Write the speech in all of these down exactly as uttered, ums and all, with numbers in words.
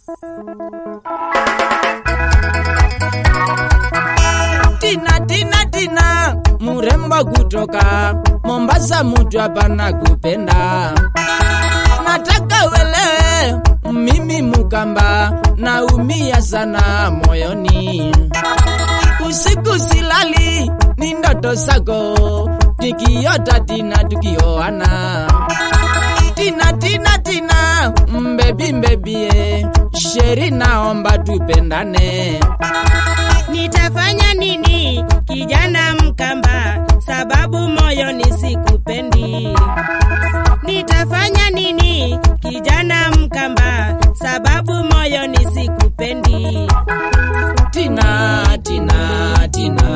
Tina tina tina murembo kutoka Mombasa, mtu hapa nakupenda. Nataka welewe mimi Mukamba naumia sana moyoni. Usiku silali ni ndoto zako nikiota Tina tukioana. Tina tina tina mbebi mbebie sheri naomba tupendane. Nitafanya nini kijana Mkamba sababu moyo nisikupendi? Nitafanya nini kijana Mkamba sababu moyo nisikupendi? Tina tina tina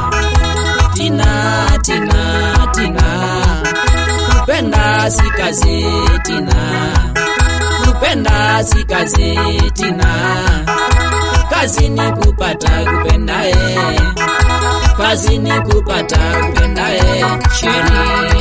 Tina tina tina kupenda si kazi Tina, kupenda si kazi Tina, kazi ni kupata kupenda eh, kazi ni kupata kupenda eh, sheri.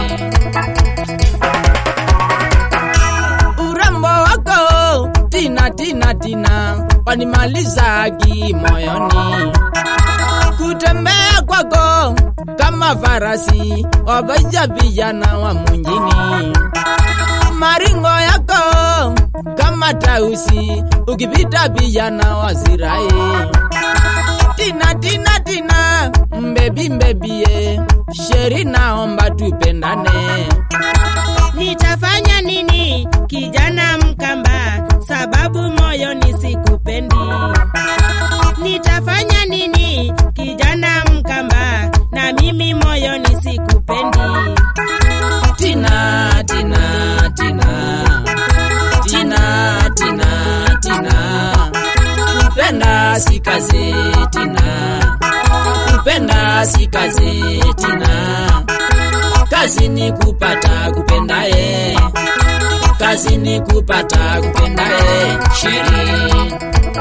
Urembo wako Tina tina tina wanimaliza aki moyoni. Kutembea kwako kama farasi wabaja vijana wa mjini. Maringo yako kama tausi ukipita vijana wa zirai. Tina tina tina mbebi mbebie sheri naomba tupendane. Nitafanya nini kijana Mkamba sababu moyo nisikupendi? Nitafanya nini kijana Mkamba na mimi moyo nisikupendi? Tina tina tina Tina tina tina kupenda si kazi Tina, kupenda si kazi Tina, kazi ni kupata kupenda eh, kazi ni kupata kupenda eh, sheri.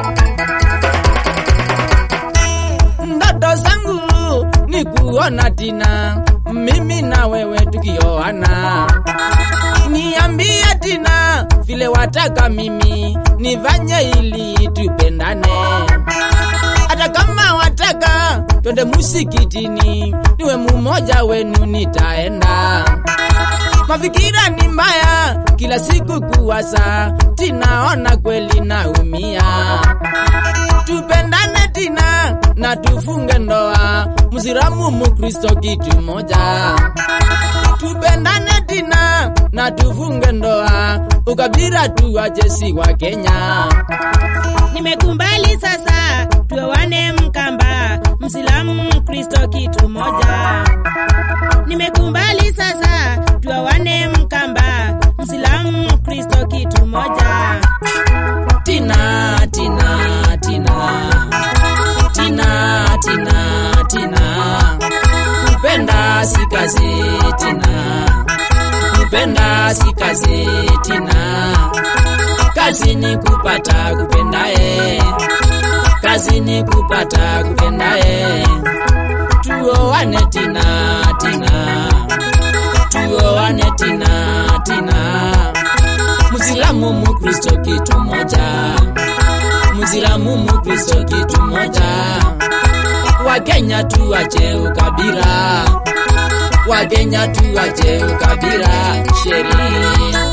Ndoto zangu ni kuona Tina mimi na wewe tukioana. Niambie Tina vile wataka mimi nifanye ili tupendane. Hata kama wataka twende msikitini niwe mmoja wenu nitaenda. Mafikira ni mbaya kila siku kuwasa Tina, ona kweli naumia. Tupendane Tina na tufunge ndoa, Muislamu Mkristo kitu moja. Tupendane Tina na tufunge ndoa, ukabila tuache si wa Kenya. Nimekumbali sasa tuoane Mkamba, Muislamu Mkristo kitu moja. Nimekumbali sasa tuoane Mkamba, Muislamu Mkristo kitu moja. Tina tina tina Tina tina tina kupenda si kazi Tina, kupenda si kazi Tina, kazi ni kupata kupenda eh, kazi ni kupata kupenda eh. Tuoane Tina Tina, tuoane Tina Tina, Muislamu Mkristo kitu moja, Muislamu Mkristo kitu moja. Wakenya tuache ukabila, Wakenya tuache ukabila, sheri.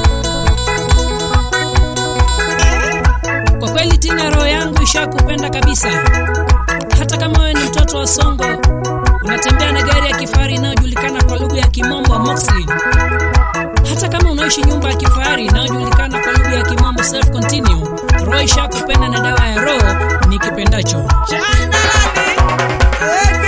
Kwa kweli Tina, roho yangu ishakupenda kabisa. Hata kama wewe ni mtoto wa Songo, unatembea na gari ya kifahari inayojulikana kwa lugha ya Kimombo Moxley. Hata kama unaishi nyumba ya kifahari inayojulikana kwa lugha ya Kimombo Self Continue, roho ishakupenda na dawa ya roho ni kipendacho. China,